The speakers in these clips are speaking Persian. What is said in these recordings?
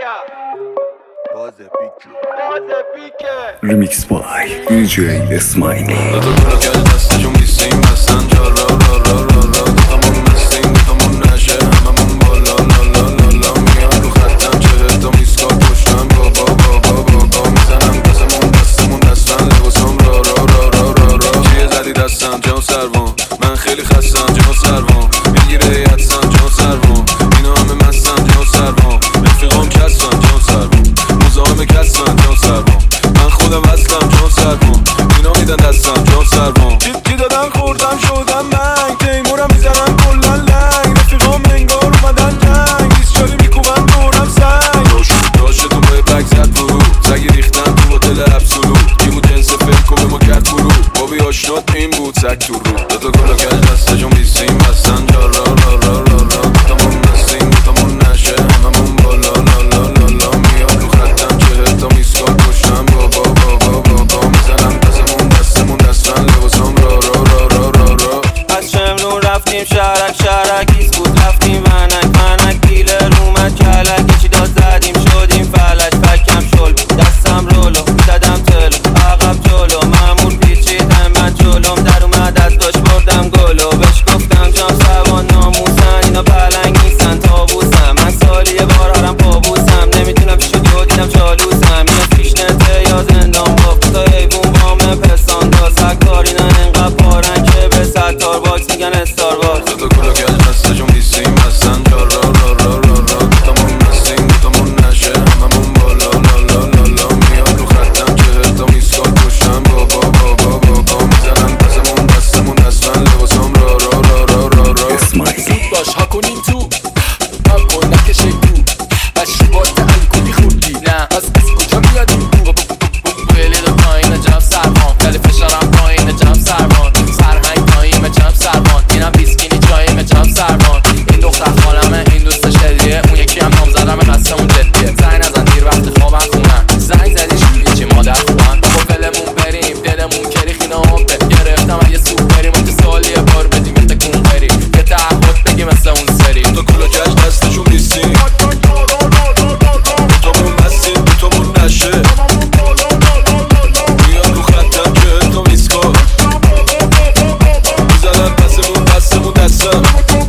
Remix by DJ Ismaili. تو کلو کرد دستشون بیستیم بستن جا را را را را را دوتامون مستیم دوتامون نشه هممون بالا لا لا لا لا میان رو خطم 40 تا میسکار پشتم بابا بابا بابا میزنم دستمون دستن لباسم را را را را را را چیه زدی دستم جان سروان من خیلی خستم جان سروان میگیره یدسم جان سروان اینا همه مستم جان سروان رفیقام کسم جان سروان موزه کسم جان سروان من خودم هستم جان سروان اینا میدن دستم جان سروان چی دادن خوردم شدم منگ تیمورم میزنم کلن لنگ رفیقام انگار اومدن جنگ دیسچاری میکوبن دورم سنگ داشتون به بک زد برو سگی ریختن تو هتل ابسولو دیمو جنس فکر به ما کرد برو بابی آشنات این بود سگ تو رو دوتا کلا کج دستشون بیستیم بستن جا را را را را را دوتامون نستیم دوتامون نشه هممون بالا لا لا لا لا میاد رو خطم 40 تا میسکار پشتم بابا بابا بابا میزنم دستمون دستن لباسم را را را را را را از شمرون رفتیم شهرک ایس بود رفتیم ونک دیلر اومد کلک یکی داد زدیم شدیم فلج فکم شل دستم رولو زدم تلو عقب جلو معمول پیچیدم من جلوم در اومد از داشت بردم گلو بهش گفتم جام سوان ناموسن اینا پلنگ نیستن تابوسم من سالی یه بار هارم پابوسم نمیتونم پیشو دیو دیدم چالوسم یا فیشنته یا زندان گفت تا ایوون بامه پستان دا سکاری نه انقدر پارن که به ستار باکس میگن استار باکس دوتا کلا کج دستشون بیستیم بستن جا را را را را را دوتامون مستیم دوتامون نشه هممون بالا لا لا لا لا میاد رو خطم 40 تا میسکار پشتم بابا بابا بابا میزنم دستمون دستن لباسم را را را را را را Ismaili. باش ها کنین تو هم کن نکشه تو مشروبات الکلی خوردی نه از کجا میاد این بو بلی دو پایین جم سروان دل فشارم پایین جم سروان سرهنگ پایین جم سروان اینم بیسکینی جاییم جم سروان این دختر خالمه این دوست شدیه اون یکی هم نام زدم قصه اون جدیه زنگ نزن دیر وقت خوابم خونم زنگ زدی شوری چی مادر خوبن با فلمون بریم دلمون کری خینا هفته گرفتم اگه سوپ بریم اون که سالی یه بار بدیم یه تکون بریم یه تعهد بگی مثل اون سری تو کلا کج دستشون بیستیم دوتامون مستیم دوتامون نشه میان رو خطم 40 تا میسکار میزنم دستمون دستم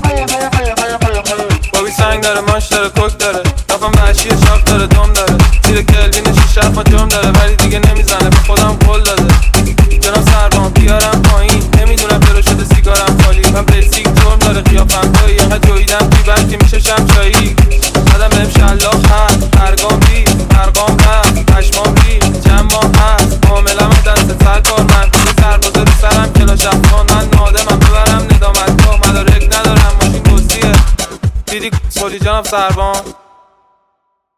بابی سنگ داره ماش داره کوک داره رفم وحشی چاپ داره دم داره زیر کلوین 6 ما جام داره ولی دیگه نمیزنه به خودم قول داده جناب سروان بیارم پایین نمیدونم چرا شده سیگارم خالی من بسیک جرم داره قیافم توی یه جویدم توی بلکی میشه شمشایی زدم بهم شلاق هست ارگام بی ارقام هست پشمان بی جمع هست معاملم دست سرکار من به سربازه رو سرم کلاش افغان من نادمم ببرم ندامت که مدارک ندارم ماشین توصیه دیدی سولی جناب سروان